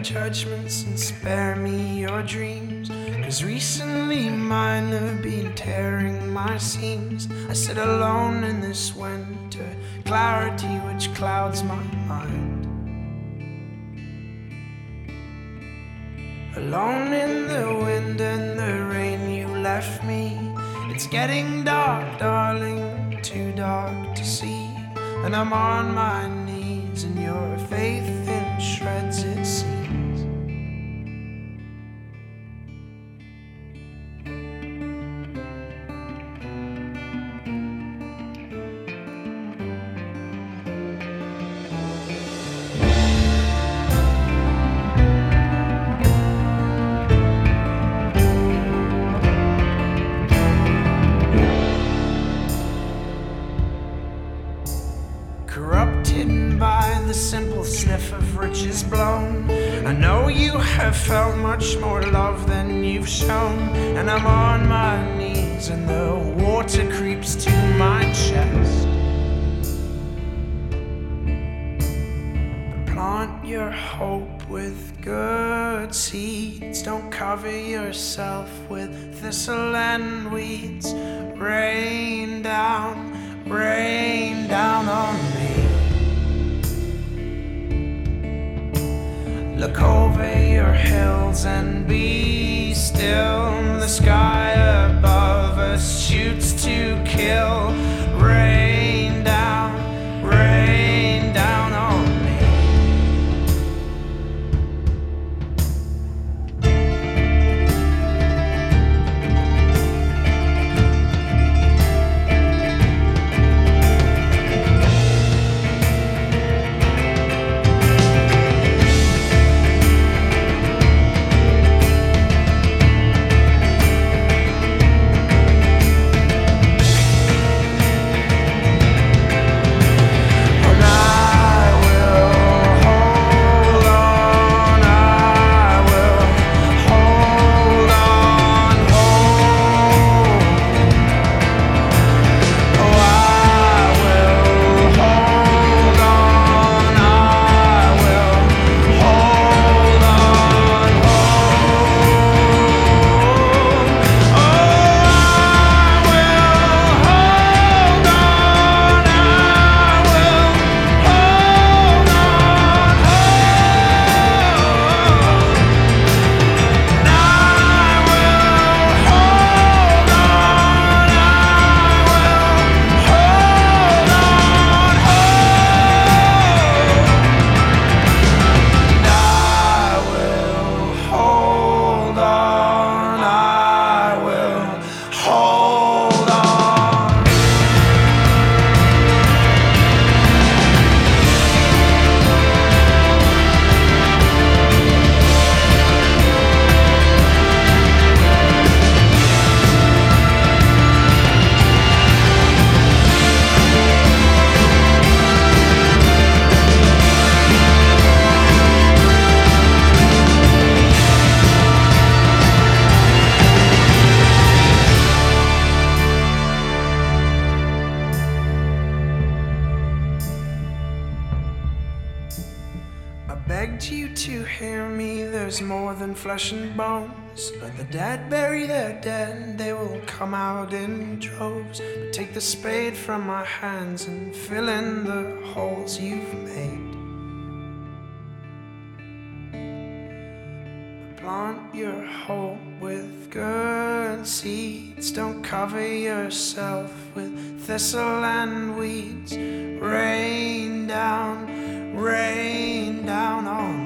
judgments and spare me your dreams. 'Cause recently mine have been tearing my seams. I sit alone in this winter clarity which clouds my mind. Alone in the wind and the rain you left me. It's getting dark, darling, too dark to see. And I'm on my knees and your faith in shreds it seems. Corrupted by the simple sniff of riches blown. I know you have felt much more love than you've shown. And I'm on my knees and the water creeps to my chest. But plant your hope with good seeds. Don't cover yourself with thistle and weeds. Rain down on me. Look over your hills and be still. The sky above us shoots to kill. Rain down on me. Begged you to hear me, there's more than flesh and bones. Let the dead bury their dead, they will come out in droves. But take the spade from my hands and fill in the holes you've made. But plant your hope with good seeds. Don't cover yourself with thistle and weeds. Rain down on